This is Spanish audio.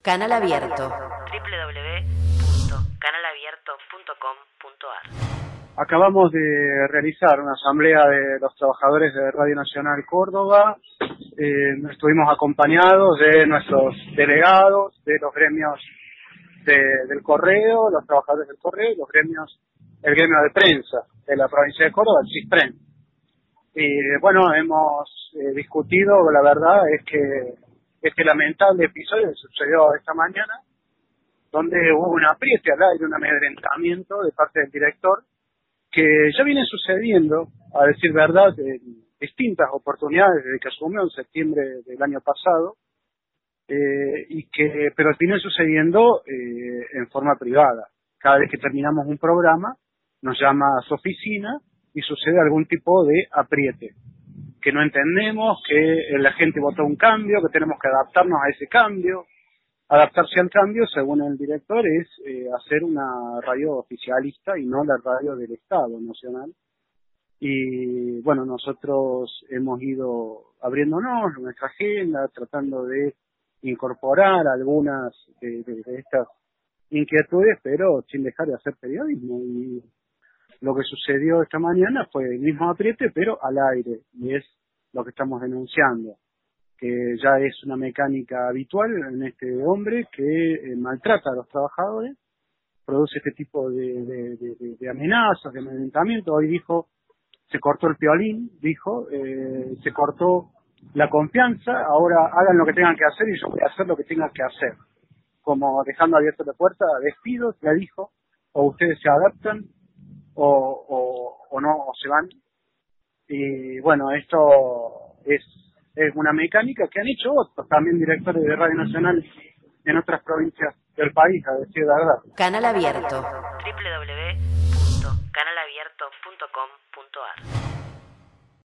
Canal Abierto. www.canalabierto.com.ar. Acabamos de realizar una asamblea de los trabajadores de Radio Nacional Córdoba. Estuvimos acompañados de nuestros delegados, de los gremios del Correo, los trabajadores del Correo y los gremios, el gremio de prensa de la provincia de Córdoba, el CISPREN. Y bueno, hemos discutido, la verdad es que este lamentable episodio que sucedió esta mañana, donde hubo un apriete al aire, un amedrentamiento de parte del director, que ya viene sucediendo, a decir verdad, en distintas oportunidades desde que asumió en septiembre del año pasado, pero viene sucediendo en forma privada. Cada vez que terminamos un programa, nos llama a su oficina y sucede algún tipo de apriete, que no entendemos, que la gente votó un cambio, que tenemos que adaptarnos a ese cambio. Adaptarse al cambio, según el director, es hacer una radio oficialista y no la radio del Estado Nacional. Y bueno, nosotros hemos ido abriéndonos nuestra agenda, tratando de incorporar algunas de estas inquietudes, pero sin dejar de hacer periodismo. Y lo que sucedió esta mañana fue el mismo apriete, pero al aire, y es lo que estamos denunciando, que ya es una mecánica habitual en este hombre que maltrata a los trabajadores, produce este tipo de amenazas, de amedrentamiento. Hoy dijo, se cortó el piolín, dijo, se cortó la confianza, ahora hagan lo que tengan que hacer y yo voy a hacer lo que tengan que hacer. Como dejando abierta la puerta a despidos, ya dijo, o ustedes se adaptan o no, o se van. Y bueno, esto es una mecánica que han hecho otros, también directores de Radio Nacional en otras provincias del país, a decir la verdad. Canal Abierto. www.canalabierto.com.ar